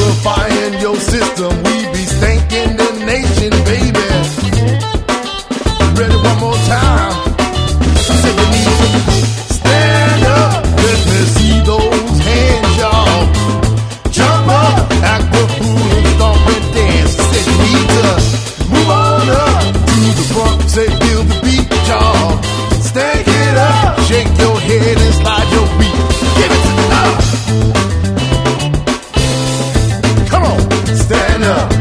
purifying your system. We be stinking the nation, baby. Ready one more time. I said you need to stand up. Let me see those hands, y'all. Jump up, act a fool and stomp and dance. I said you need to move on up to the front. Say feel the beat, y'all. Stank it up, shake your head and slide your feet. Give it to me up. Come on, stand up.